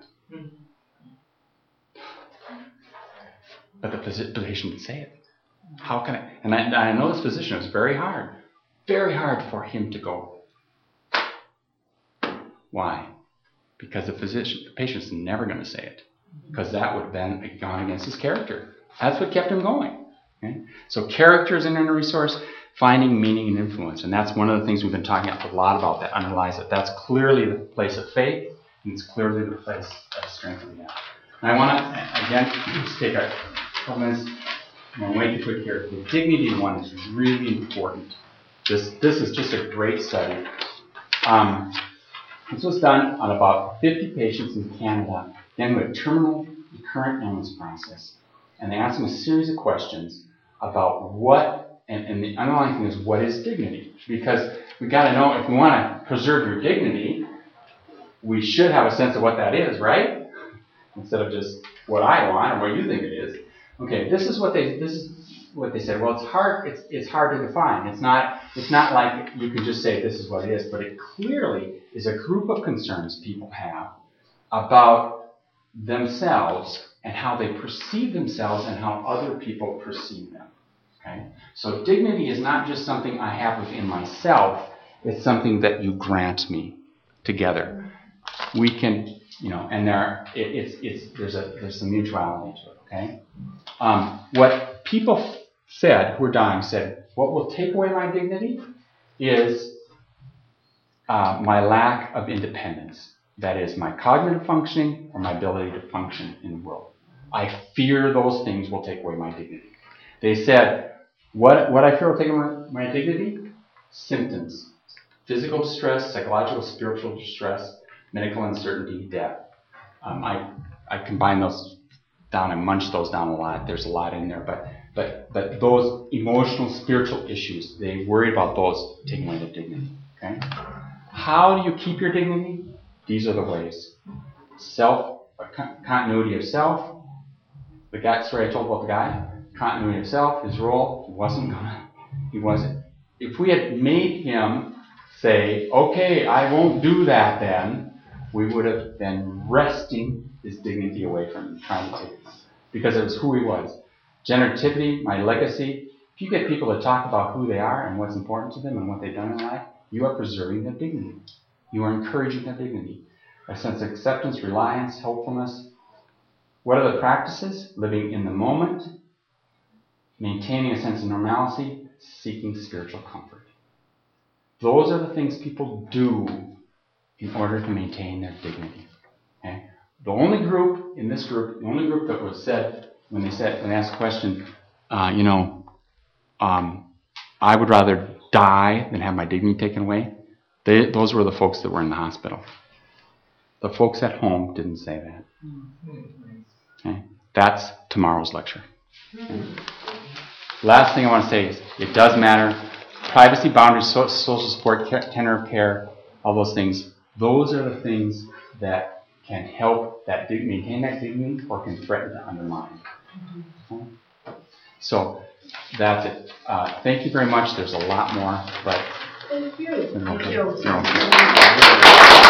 But the patient didn't say it. How can I? And I know this physician, it was very hard for him to go. Why? Because the patient's never going to say it. Because that would have been gone against his character. That's what kept him going. Okay? So character is an inner resource, finding meaning and influence. And that's one of the things we've been talking a lot about that underlies it. That's clearly the place of faith, and it's clearly the place of strength we have. And I want to, again, just take a couple minutes. I'm going to make it quick here. The dignity one is really important. This is just a great study. This was done on about 50 patients in Canada, again with terminal recurrent illness process. And they asked them a series of questions about what, and the underlying thing is, what is dignity? Because we got to know, if we want to preserve your dignity, we should have a sense of what that is, right? Instead of just what I want or what you think it is. Okay, this is what they said. Well, it's hard to define. It's not like you can just say this is what it is, but it clearly is a group of concerns people have about themselves and how they perceive themselves and how other people perceive them. Okay? So dignity is not just something I have within myself, it's something that you grant me together. We can, and there's some mutuality to it, okay? What people said, who are dying, said, what will take away my dignity is my lack of independence. That is, my cognitive functioning or my ability to function in the world. I fear those things will take away my dignity. They said, what I fear will take away my dignity? Symptoms. Physical distress, psychological, spiritual distress, medical uncertainty, death. I combine those down and munch those down a lot. There's a lot in there, but those emotional, spiritual issues, they worry about those taking away the dignity. Okay? How do you keep your dignity? These are the ways. Continuity of self. The guy, story I told about the guy, continuity of self, his role, he wasn't. If we had made him say, okay, I won't do that then, we would have been wresting his dignity away from him, trying to take it. Because it was who he was. Generativity, my legacy. If you get people to talk about who they are and what's important to them and what they've done in life, you are preserving their dignity. You are encouraging their dignity. A sense of acceptance, reliance, hopefulness. What are the practices? Living in the moment, maintaining a sense of normalcy, seeking spiritual comfort. Those are the things people do in order to maintain their dignity. Okay? The only group that was said, when they asked the question, I would rather die than have my dignity taken away, those were the folks that were in the hospital. The folks at home didn't say that. Okay? That's tomorrow's lecture. Okay? Last thing I want to say is, it does matter. Privacy, boundaries, social support, tenor of care, all those things. Those are the things that can help maintain that dignity or can threaten to undermine. Okay? So that's it. Thank you very much. There's a lot more, but Thank you. Thank you.